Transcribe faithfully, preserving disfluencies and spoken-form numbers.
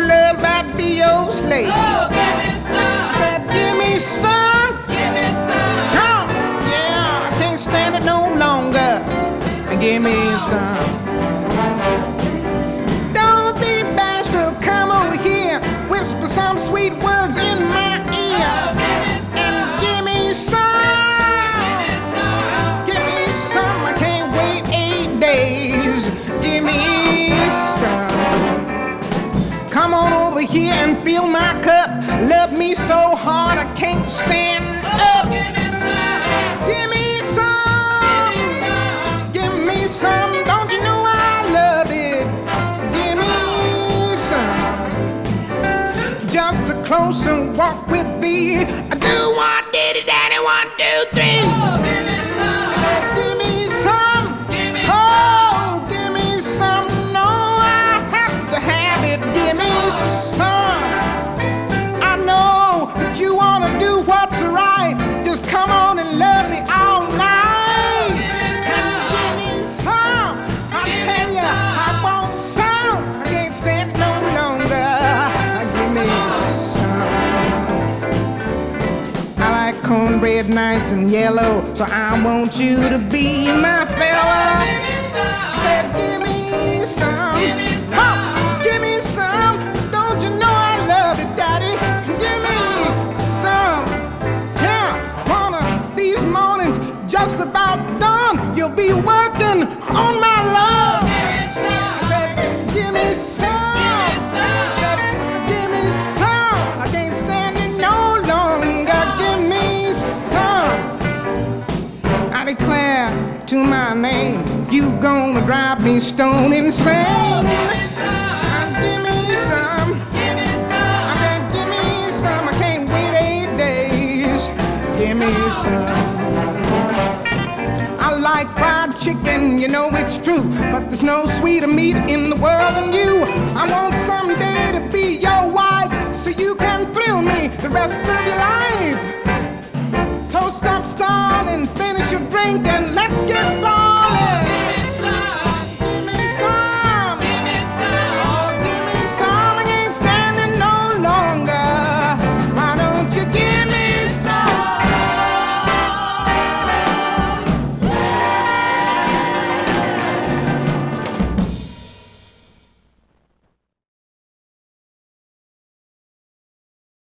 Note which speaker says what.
Speaker 1: love, I'd be your slave.
Speaker 2: Oh, give me some.
Speaker 1: I said, give me some.
Speaker 2: Give me some.
Speaker 1: Come, yeah, I can't stand it no longer. Give me some. Don't be bashful, come over here. Whisper some sweet words in my ear.
Speaker 2: Oh, give me some.
Speaker 1: And give me some.
Speaker 2: Give me some.
Speaker 1: Give me some. I can't wait eight days. Give me some. Come on over here and fill my cup. Love me so hard I can't stand up.
Speaker 2: Give me some.
Speaker 1: Give me some.
Speaker 2: Give me some.
Speaker 1: Give me some. Don't you know I love it? Give me some. Just a closer walk with thee. I do one, diddy, daddy, one, two, three.
Speaker 2: Oh, give me some.
Speaker 1: Give me some.
Speaker 2: Give me
Speaker 1: Oh, give me some. No, I have to have it. Give me some. I know that you wanna do what's right. Just come on and love me all night.
Speaker 2: Give me some.
Speaker 1: And give me some. I
Speaker 2: Give me
Speaker 1: tell you,
Speaker 2: some.
Speaker 1: I want some. I can't stand no longer. Give me some. I like cornbread nice and yellow, so I want you to be my fella.
Speaker 2: Give me some.
Speaker 1: Said, give me some.
Speaker 2: Give me some.
Speaker 1: Huh, give me some. Don't you know I love it, Daddy? Give me some. Yeah, one of these mornings just about done. You'll be working on my love.
Speaker 2: Give me some.
Speaker 1: Said, give me some. Said, give me some. I can't stand it no longer. Give me some. I declare to my name, you gonna drive me stone insane.
Speaker 2: Give me some.
Speaker 1: Give me some.
Speaker 2: Give me
Speaker 1: I
Speaker 2: some.
Speaker 1: said, give me some. I can't wait eight days. Give me some. I like fried chicken, you know it's true, but there's no sweeter meat in the world than you. I want someday to be your wife, so you can thrill me the rest of your life. So stop stalling, finish your drink, and let's get started.